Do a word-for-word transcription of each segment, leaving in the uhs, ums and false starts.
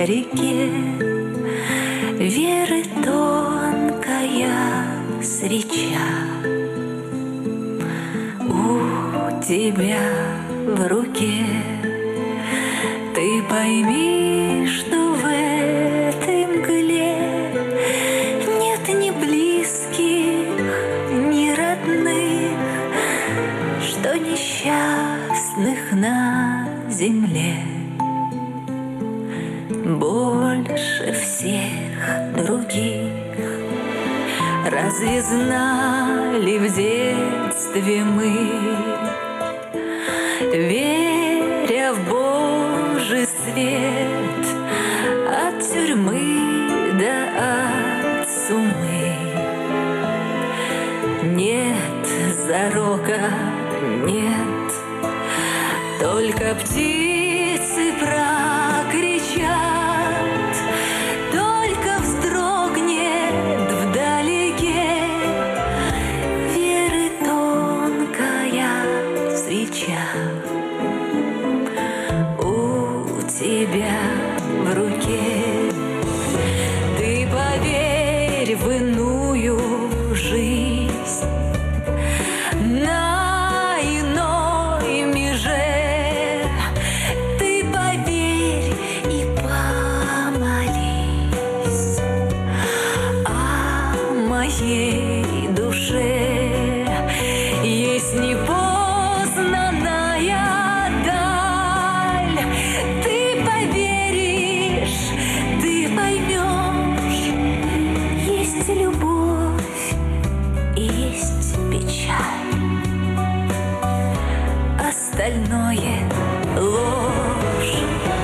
реке веры тонкая свеча. У тебя в руке ты пойми, что в этой мгле нет ни близких, ни родных, что несчастных на земле больше всех других. Разве знали в детстве мы, веря в Божий свет, от тюрьмы до от сумы? Нет зарока, нет, только птицы прокричат, только вздрогнет вдалеке веры тонкая свеча. У тебя в руке ты поверь в иную жизнь, на иной меже ты поверь и помолись о моей душе. Есть непознанная даль, ты поверишь, ты поймешь, есть любовь и есть печаль, остальное ложь.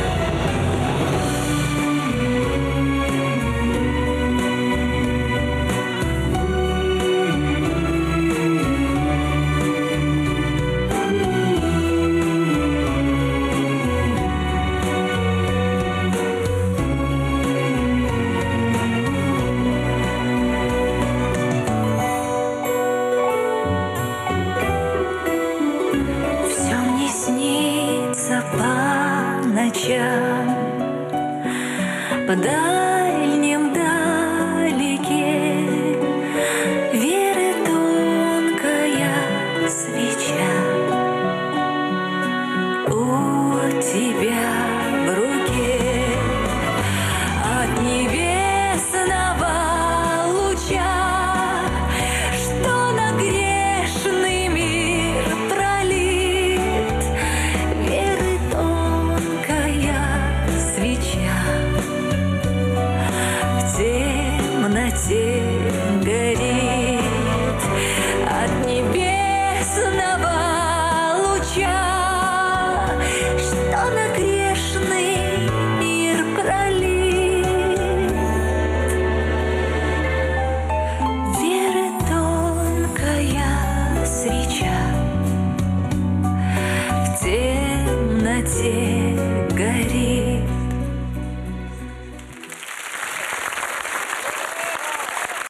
Все мне снится по ночам, по дальнем далеке веры тонкая свеча. У тебя в руке от небесного луча, что на грешный мир пролит, веры тонкая свеча. В темноте горит от небесного луча, что на грешный мир пролит, веры тонкая свеча. В темноте